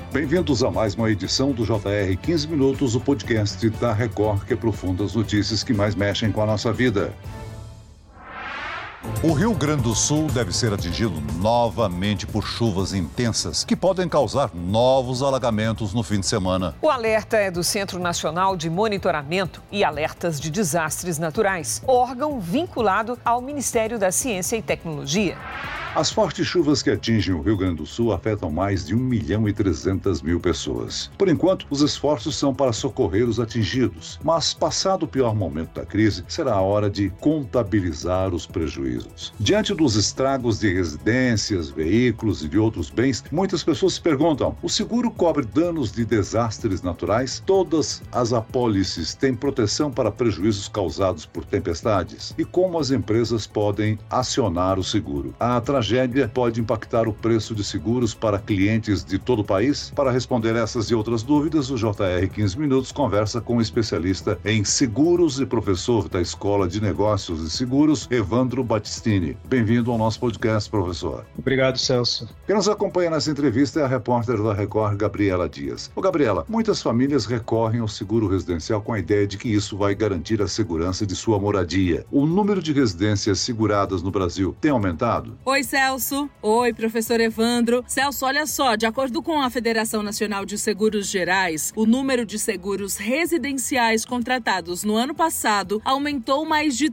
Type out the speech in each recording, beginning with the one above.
Bem-vindos a mais uma edição do JR 15 Minutos, o podcast da Record que aprofunda as notícias que mais mexem com a nossa vida. O Rio Grande do Sul deve ser atingido novamente por chuvas intensas que podem causar novos alagamentos no fim de semana. O alerta é do Centro Nacional de Monitoramento e Alertas de Desastres Naturais, órgão vinculado ao Ministério da Ciência e Tecnologia. As fortes chuvas que atingem o Rio Grande do Sul afetam mais de 1.300.000 pessoas. Por enquanto, os esforços são para socorrer os atingidos, mas passado o pior momento da crise, será a hora de contabilizar os prejuízos. Diante dos estragos de residências, veículos e de outros bens, muitas pessoas se perguntam: o seguro cobre danos de desastres naturais? Todas as apólices têm proteção para prejuízos causados por tempestades? E como as empresas podem acionar o seguro? A tragédia pode impactar o preço de seguros para clientes de todo o país? Para responder essas e outras dúvidas, o JR 15 Minutos conversa com um especialista em seguros e professor da Escola de Negócios e Seguros, Evandro Battistini. Bem-vindo ao nosso podcast, professor. Obrigado, Celso. Quem nos acompanha nessa entrevista é a repórter da Record, Gabriela Dias. Gabriela, muitas famílias recorrem ao seguro residencial com a ideia de que isso vai garantir a segurança de sua moradia. O número de residências seguradas no Brasil tem aumentado? Oi, Celso. Oi, professor Evandro. Celso, olha só, de acordo com a Federação Nacional de Seguros Gerais, o número de seguros residenciais contratados no ano passado aumentou mais de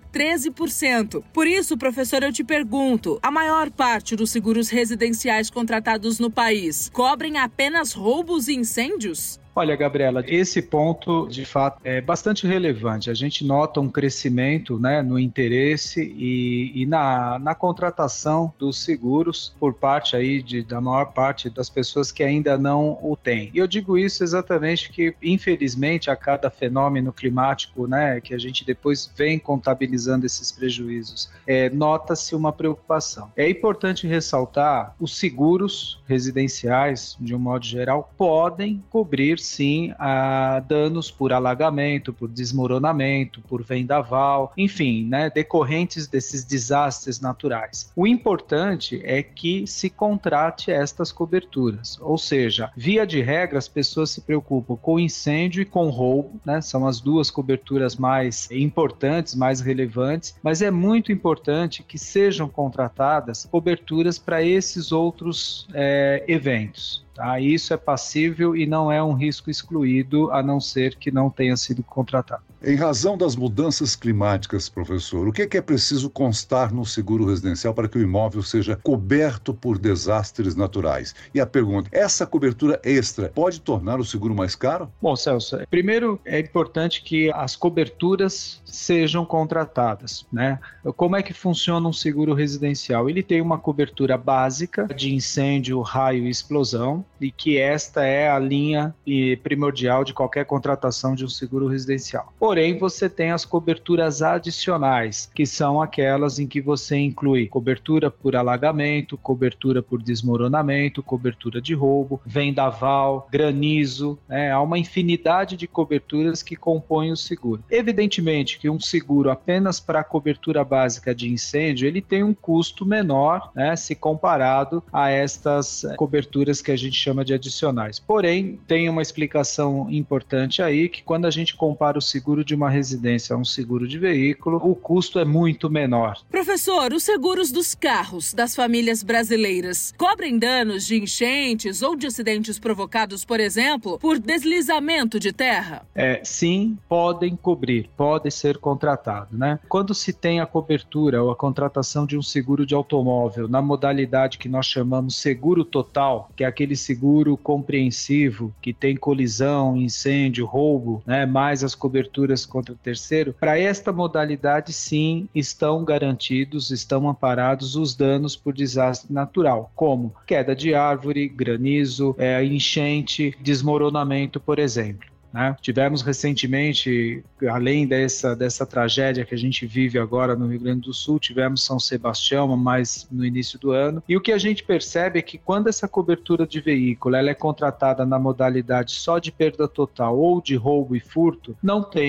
13%. Por isso, professor, eu te pergunto, a maior parte dos seguros residenciais contratados no país cobrem apenas roubos e incêndios? Olha, Gabriela, esse ponto, de fato, é bastante relevante. A gente nota um crescimento, né, no interesse e na contratação dos seguros por parte aí da maior parte das pessoas que ainda não o têm. E eu digo isso exatamente porque, infelizmente, a cada fenômeno climático, né, que a gente depois vem contabilizando esses prejuízos, nota-se uma preocupação. É importante ressaltar, os seguros residenciais, de um modo geral, podem cobrir sim a danos por alagamento, por desmoronamento, por vendaval, enfim, né, decorrentes desses desastres naturais. O importante é que se contrate estas coberturas, ou seja, via de regra as pessoas se preocupam com incêndio e com roubo, né, são as duas coberturas mais importantes, mais relevantes, mas é muito importante que sejam contratadas coberturas para esses outros eventos. Tá? Isso é passível e não é um risco excluído, a não ser que não tenha sido contratado. Em razão das mudanças climáticas, professor, o que é preciso constar no seguro residencial para que o imóvel seja coberto por desastres naturais? E a pergunta, essa cobertura extra pode tornar o seguro mais caro? Bom, Celso, primeiro é importante que as coberturas sejam contratadas, né? Como é que funciona um seguro residencial? Ele tem uma cobertura básica de incêndio, raio e explosão, e que esta é a linha primordial de qualquer contratação de um seguro residencial. Porém, você tem as coberturas adicionais, que são aquelas em que você inclui cobertura por alagamento, cobertura por desmoronamento, cobertura de roubo, vendaval, granizo, né? Há uma infinidade de coberturas que compõem o seguro. Evidentemente que um seguro apenas para a cobertura básica de incêndio, ele tem um custo menor, né, se comparado a estas coberturas que a gente chama de adicionais. Porém, tem uma explicação importante aí, que quando a gente compara o seguro de uma residência a um seguro de veículo, o custo é muito menor. Professor, os seguros dos carros das famílias brasileiras cobrem danos de enchentes ou de acidentes provocados, por exemplo, por deslizamento de terra? Sim, podem cobrir, pode ser contratado, né? Quando se tem a cobertura ou a contratação de um seguro de automóvel na modalidade que nós chamamos seguro total, que é aquele seguro compreensivo, que tem colisão, incêndio, roubo, né, mais as coberturas contra terceiro, para esta modalidade sim estão garantidos, estão amparados os danos por desastre natural, como queda de árvore, granizo, enchente, desmoronamento, por exemplo. Né? Tivemos recentemente, além dessa tragédia que a gente vive agora no Rio Grande do Sul, tivemos São Sebastião, mais no início do ano, e o que a gente percebe é que quando essa cobertura de veículo ela é contratada na modalidade só de perda total ou de roubo e furto, não tem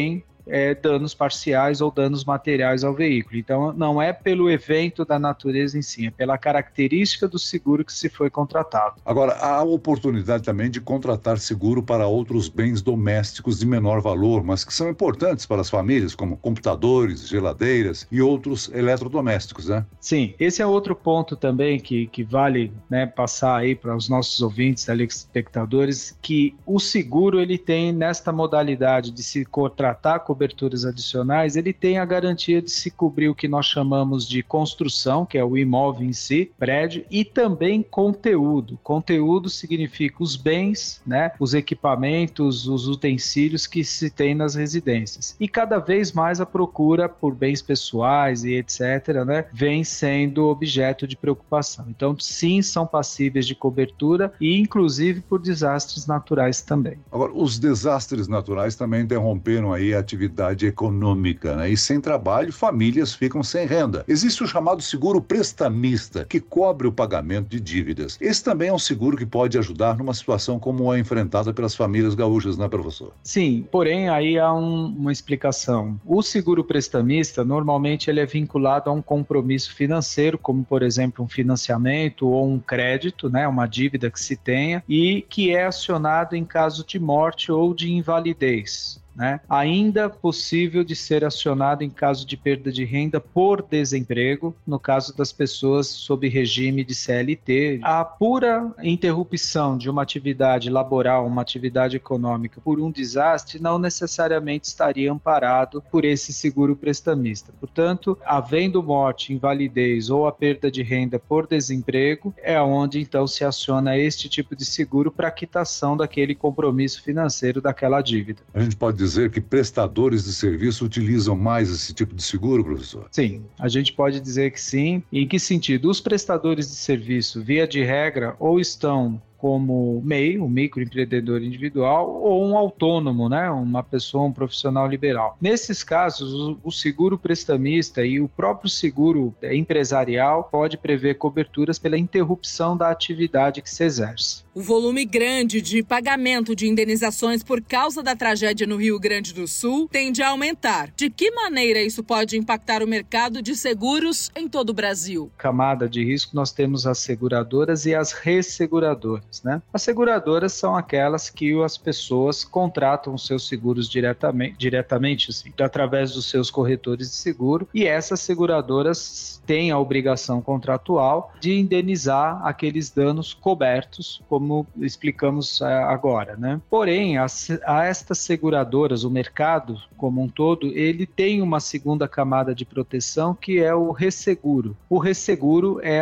danos parciais ou danos materiais ao veículo. Então, não é pelo evento da natureza em si, é pela característica do seguro que se foi contratado. Agora, há a oportunidade também de contratar seguro para outros bens domésticos de menor valor, mas que são importantes para as famílias, como computadores, geladeiras e outros eletrodomésticos, né? Sim, esse é outro ponto também que vale, né, passar aí para os nossos ouvintes, telespectadores, que o seguro ele tem nesta modalidade de se contratar coberturas adicionais, ele tem a garantia de se cobrir o que nós chamamos de construção, que é o imóvel em si, prédio, e também conteúdo. Conteúdo significa os bens, né, os equipamentos, os utensílios que se tem nas residências. E cada vez mais a procura por bens pessoais e etc., né, vem sendo objeto de preocupação. Então, sim, são passíveis de cobertura e, inclusive, por desastres naturais também. Agora, os desastres naturais também interromperam aí a atividade econômica, né? E sem trabalho, famílias ficam sem renda. Existe o chamado seguro prestamista, que cobre o pagamento de dívidas. Esse também é um seguro que pode ajudar numa situação como a enfrentada pelas famílias gaúchas, né, professor? Sim, porém, aí há uma explicação. O seguro prestamista, normalmente, ele é vinculado a um compromisso financeiro, como, por exemplo, um financiamento ou um crédito, né, uma dívida que se tenha, e que é acionado em caso de morte ou de invalidez. né? Ainda possível de ser acionado em caso de perda de renda por desemprego, no caso das pessoas sob regime de CLT. A pura interrupção de uma atividade laboral, uma atividade econômica por um desastre, não necessariamente estaria amparado por esse seguro prestamista. Portanto, havendo morte, invalidez ou a perda de renda por desemprego, é onde então se aciona este tipo de seguro para quitação daquele compromisso financeiro daquela dívida. A gente pode dizer que prestadores de serviço utilizam mais esse tipo de seguro, professor? Sim, a gente pode dizer que sim. Em que sentido? Os prestadores de serviço, via de regra, ou estão como MEI, um microempreendedor individual, ou um autônomo, né? Uma pessoa, um profissional liberal. Nesses casos, o seguro prestamista e o próprio seguro empresarial pode prever coberturas pela interrupção da atividade que se exerce. O volume grande de pagamento de indenizações por causa da tragédia no Rio Grande do Sul tende a aumentar. De que maneira isso pode impactar o mercado de seguros em todo o Brasil? Camada de risco, nós temos as seguradoras e as resseguradoras. Né? As seguradoras são aquelas que as pessoas contratam os seus seguros diretamente assim, através dos seus corretores de seguro, e essas seguradoras têm a obrigação contratual de indenizar aqueles danos cobertos, como explicamos agora. Né? Porém, a estas seguradoras, o mercado como um todo, ele tem uma segunda camada de proteção, que é o resseguro. O resseguro é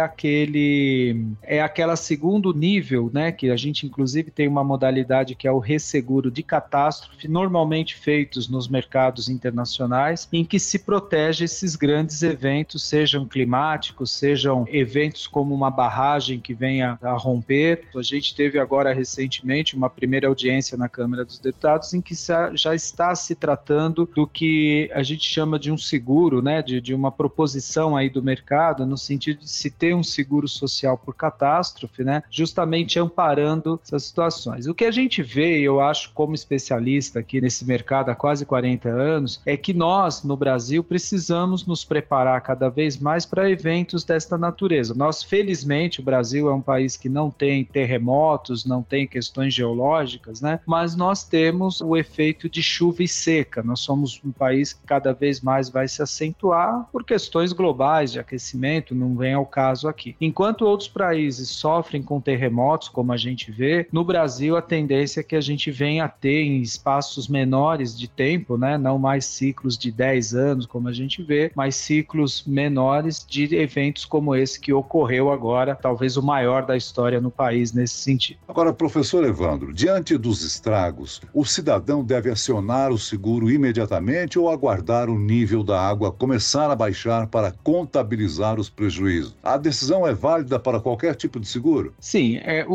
aquela segundo nível, né, que a gente inclusive tem uma modalidade que é o resseguro de catástrofe, normalmente feitos nos mercados internacionais, em que se protege esses grandes eventos, sejam climáticos, sejam eventos como uma barragem que venha a romper. A gente teve agora recentemente uma primeira audiência na Câmara dos Deputados em que já está se tratando do que a gente chama de um seguro, né, de uma proposição aí do mercado, no sentido de se ter um seguro social por catástrofe, né, justamente amparando essas situações. O que a gente vê, eu acho, como especialista aqui nesse mercado há quase 40 anos, é que nós, no Brasil, precisamos nos preparar cada vez mais para eventos desta natureza. Nós, felizmente, o Brasil é um país que não tem terremotos, não tem questões geológicas, né? Mas nós temos o efeito de chuva e seca. Nós somos um país que cada vez mais vai se acentuar por questões globais de aquecimento, não vem ao caso aqui. Enquanto outros países sofrem com terremotos, como a gente vê, no Brasil a tendência é que a gente venha a ter em espaços menores de tempo, né? Não mais ciclos de 10 anos, como a gente vê, mas ciclos menores de eventos como esse que ocorreu agora, talvez o maior da história no país nesse sentido. Agora, professor Evandro, diante dos estragos, o cidadão deve acionar o seguro imediatamente ou aguardar o nível da água começar a baixar para contabilizar os prejuízos? A decisão é válida para qualquer tipo de seguro? Sim, o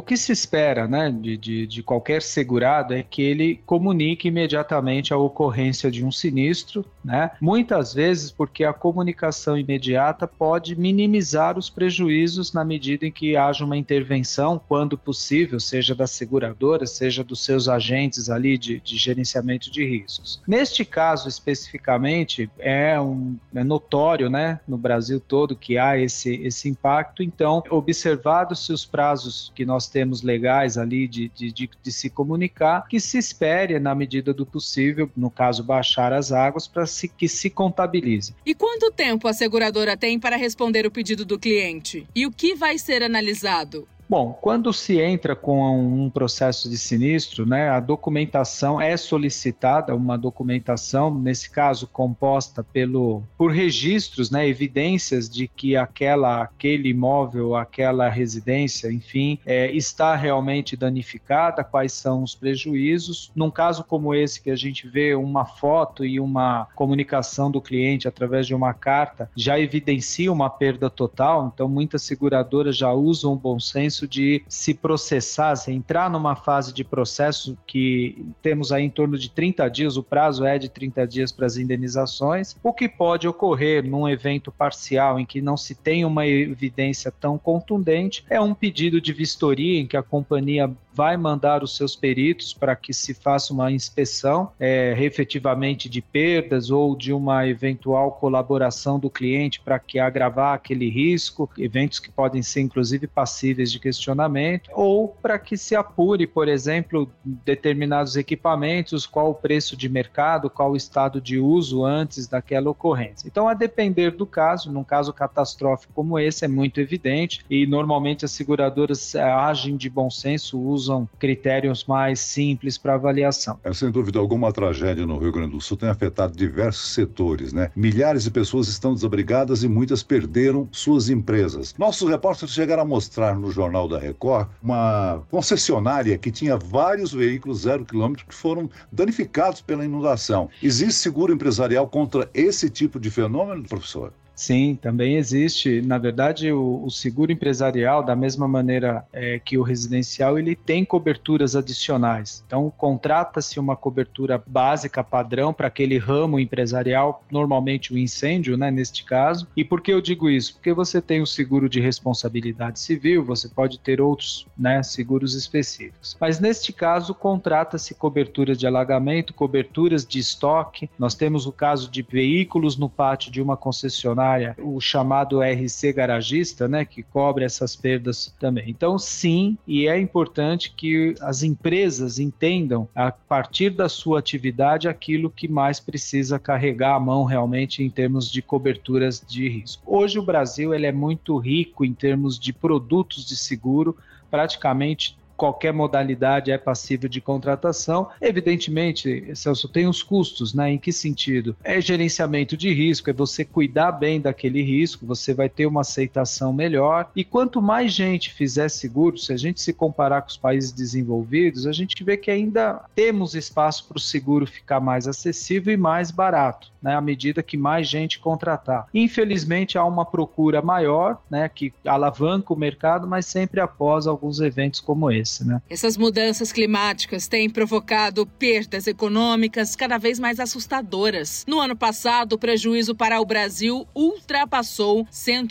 que se espera, né, de qualquer segurado é que ele comunique imediatamente a ocorrência de um sinistro, né? Muitas vezes porque a comunicação imediata pode minimizar os prejuízos na medida em que haja uma intervenção, quando possível, seja da seguradora, seja dos seus agentes ali de gerenciamento de riscos. Neste caso especificamente, é notório, né, no Brasil todo que há esse impacto. Então, observados-se os prazos que nós temos legais ali de se comunicar, que se espere, na medida do possível, no caso baixar as águas, para que se contabilize. E quanto tempo a seguradora tem para responder o pedido do cliente? E o que vai ser analisado? Bom, quando se entra com um processo de sinistro, né, a documentação é solicitada, uma documentação, nesse caso, composta por registros, né, evidências de que aquele imóvel, aquela residência, enfim, está realmente danificada, quais são os prejuízos. Num caso como esse, que a gente vê uma foto e uma comunicação do cliente através de uma carta, já evidencia uma perda total, então muitas seguradoras já usam o bom senso de se processar, se entrar numa fase de processo que temos aí em torno de 30 dias, o prazo é de 30 dias para as indenizações. O que pode ocorrer num evento parcial em que não se tem uma evidência tão contundente é um pedido de vistoria em que a companhia vai mandar os seus peritos para que se faça uma inspeção efetivamente de perdas ou de uma eventual colaboração do cliente para que agravar aquele risco, eventos que podem ser inclusive passíveis de questionamento, ou para que se apure, por exemplo, determinados equipamentos, qual o preço de mercado, qual o estado de uso antes daquela ocorrência. Então, a depender do caso, num caso catastrófico como esse, é muito evidente e normalmente as seguradoras agem de bom senso, usam critérios mais simples para avaliação. Sem dúvida alguma, a tragédia no Rio Grande do Sul tem afetado diversos setores, né? Milhares de pessoas estão desabrigadas e muitas perderam suas empresas. Nossos repórteres chegaram a mostrar no Jornal da Record uma concessionária que tinha vários veículos 0 km que foram danificados pela inundação. Existe seguro empresarial contra esse tipo de fenômeno, professor? Sim, também existe. Na verdade, o seguro empresarial, da mesma maneira que o residencial, ele tem coberturas adicionais. Então, contrata-se uma cobertura básica padrão para aquele ramo empresarial, normalmente o incêndio, né, neste caso. E por que eu digo isso? Porque você tem o seguro de responsabilidade civil, você pode ter outros, né, seguros específicos. Mas neste caso, contrata-se coberturas de alagamento, coberturas de estoque. Nós temos o caso de veículos no pátio de uma concessionária, o chamado RC garagista, né, que cobre essas perdas também. Então, sim, e é importante que as empresas entendam, a partir da sua atividade, aquilo que mais precisa carregar a mão realmente em termos de coberturas de risco. Hoje o Brasil ele é muito rico em termos de produtos de seguro, praticamente qualquer modalidade é passível de contratação. Evidentemente, Celso, tem os custos, né? Em que sentido? É gerenciamento de risco, é você cuidar bem daquele risco, você vai ter uma aceitação melhor. E quanto mais gente fizer seguro, se a gente se comparar com os países desenvolvidos, a gente vê que ainda temos espaço para o seguro ficar mais acessível e mais barato, né? À medida que mais gente contratar. Infelizmente, há uma procura maior, né? Que alavanca o mercado, mas sempre após alguns eventos como esse. Né? Essas mudanças climáticas têm provocado perdas econômicas cada vez mais assustadoras. No ano passado, o prejuízo para o Brasil ultrapassou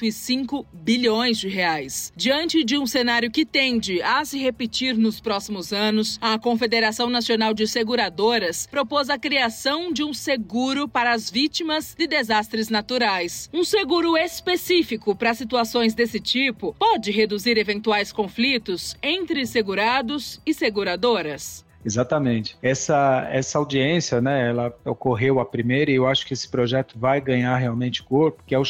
105 bilhões de reais. Diante de um cenário que tende a se repetir nos próximos anos, a Confederação Nacional de Seguradoras propôs a criação de um seguro para as vítimas de desastres naturais. Um seguro específico para situações desse tipo pode reduzir eventuais conflitos entre segurados e seguradoras. Exatamente. Essa audiência, né, ela ocorreu a primeira e eu acho que esse projeto vai ganhar realmente corpo, que é o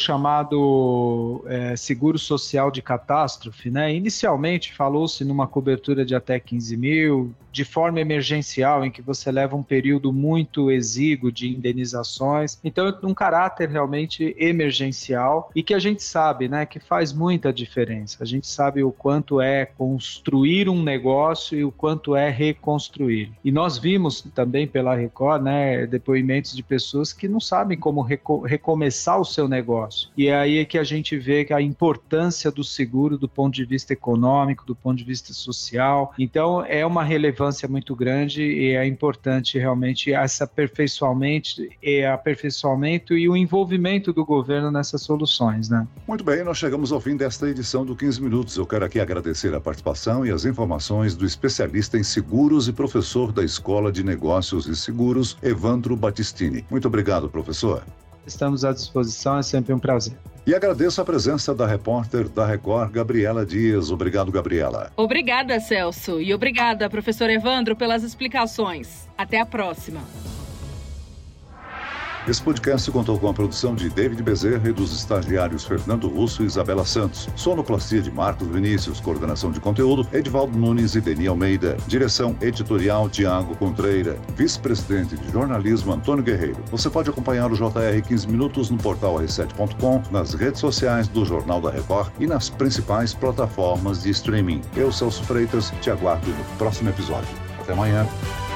chamado seguro social de catástrofe, né? Inicialmente falou-se numa cobertura de até 15 mil, de forma emergencial, em que você leva um período muito exíguo de indenizações. Então, um caráter realmente emergencial e que a gente sabe, né, que faz muita diferença. A gente sabe o quanto é construir um negócio e o quanto é reconstruir reconstruírem. E nós vimos também pela Record, né, depoimentos de pessoas que não sabem como recomeçar o seu negócio. E é aí que a gente vê que a importância do seguro do ponto de vista econômico, do ponto de vista social. Então, é uma relevância muito grande e é importante realmente esse aperfeiçoamento e o envolvimento do governo nessas soluções, né? Muito bem, nós chegamos ao fim desta edição do 15 Minutos. Eu quero aqui agradecer a participação e as informações do especialista em seguros e professor da Escola de Negócios e Seguros, Evandro Battistini. Muito obrigado, professor. Estamos à disposição, é sempre um prazer. E agradeço a presença da repórter da Record, Gabriela Dias. Obrigado, Gabriela. Obrigada, Celso. E obrigada, professor Evandro, pelas explicações. Até a próxima. Esse podcast contou com a produção de David Bezerra e dos estagiários Fernando Russo e Isabela Santos. Sonoplastia de Marcos Vinícius, coordenação de conteúdo, Edivaldo Nunes e Deni Almeida. Direção editorial, Tiago Contreira. Vice-presidente de jornalismo, Antônio Guerreiro. Você pode acompanhar o JR 15 Minutos no portal r7.com, nas redes sociais do Jornal da Record e nas principais plataformas de streaming. Eu, Celso Freitas, te aguardo no próximo episódio. Até amanhã.